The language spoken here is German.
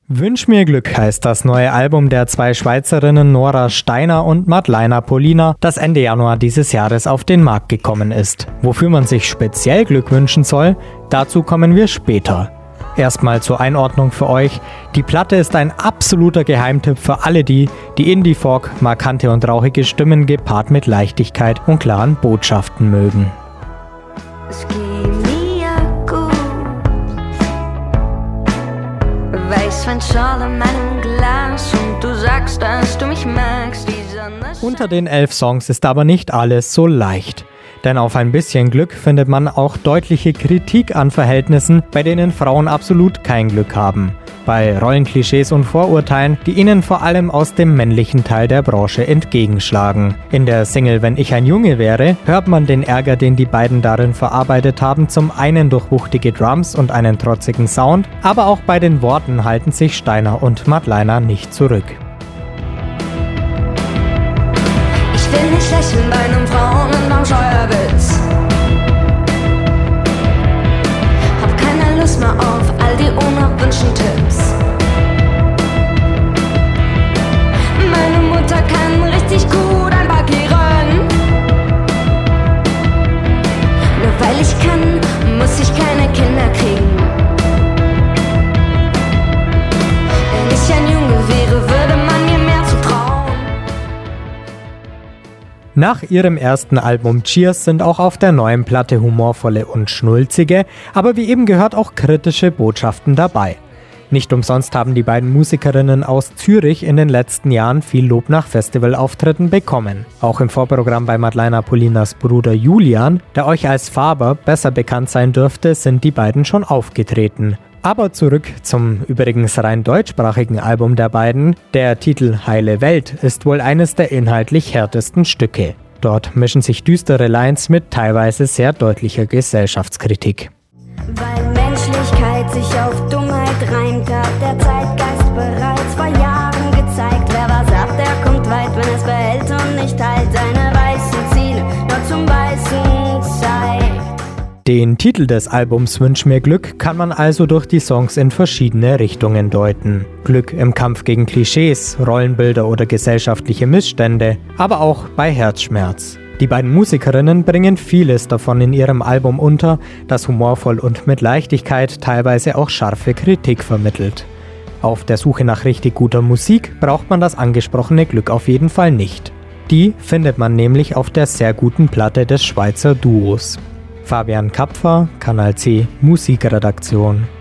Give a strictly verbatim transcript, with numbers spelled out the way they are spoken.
Wünsch mir Glück heißt das neue Album der zwei Schweizerinnen Nora Steiner und Madleina Pollina, das Ende Januar dieses Jahres auf den Markt gekommen ist. Wofür man sich speziell Glück wünschen soll, dazu kommen wir später. Erstmal zur Einordnung für euch. Die Platte ist ein absoluter Geheimtipp für alle die, die Indie-Folk, markante und rauchige Stimmen gepaart mit Leichtigkeit und klaren Botschaften mögen. Es geht mir gut. Weißwein Schorle in meinem Glas und du sagst, dass du mich magst. Die Sonne Unter den elf Songs ist aber nicht alles so leicht. Denn auf ein bisschen Glück findet man auch deutliche Kritik an Verhältnissen, bei denen Frauen absolut kein Glück haben. Bei Rollenklischees und Vorurteilen, die ihnen vor allem aus dem männlichen Teil der Branche entgegenschlagen. In der Single Wenn ich ein Junge wäre, hört man den Ärger, den die beiden darin verarbeitet haben, zum einen durch wuchtige Drums und einen trotzigen Sound, aber auch bei den Worten halten sich Steiner und Madleina nicht zurück. Ich will nicht lächeln bei einem Frauen- und beim Steuerwitz. Hab keine Lust mehr auf all die unerwünschten Tipps. Meine Mutter kann richtig gut einparkieren. Nur weil ich kann, muss ich keine Kinder kriegen. Wenn ich ein Junge wäre, würde man mir mehr zutrauen. Nach ihrem ersten Album Cheers sind auch auf der neuen Platte humorvolle und schnulzige, aber wie eben gehört auch kritische Botschaften dabei. Nicht umsonst haben die beiden Musikerinnen aus Zürich in den letzten Jahren viel Lob nach Festivalauftritten bekommen. Auch im Vorprogramm bei Madleina Pollinas Bruder Julian, der euch als Faber besser bekannt sein dürfte, sind die beiden schon aufgetreten. Aber zurück zum übrigens rein deutschsprachigen Album der beiden. Der Titel Heile Welt ist wohl eines der inhaltlich härtesten Stücke. Dort mischen sich düstere Lines mit teilweise sehr deutlicher Gesellschaftskritik. Weil Menschlichkeit sich auf Dummheit reimt, hat der Zeitgeist bereits vor Jahren gezeigt. Wer was sagt, der kommt weit, wenn es behält und nicht halt seine weißen Ziele nur zum Weißen zeigt. Den Titel des Albums Wünsch mir Glück kann man also durch die Songs in verschiedene Richtungen deuten. Glück im Kampf gegen Klischees, Rollenbilder oder gesellschaftliche Missstände, aber auch bei Herzschmerz. Die beiden Musikerinnen bringen vieles davon in ihrem Album unter, das humorvoll und mit Leichtigkeit teilweise auch scharfe Kritik vermittelt. Auf der Suche nach richtig guter Musik braucht man das angesprochene Glück auf jeden Fall nicht. Die findet man nämlich auf der sehr guten Platte des Schweizer Duos. Fabian Kapfer, Kanal C, Musikredaktion.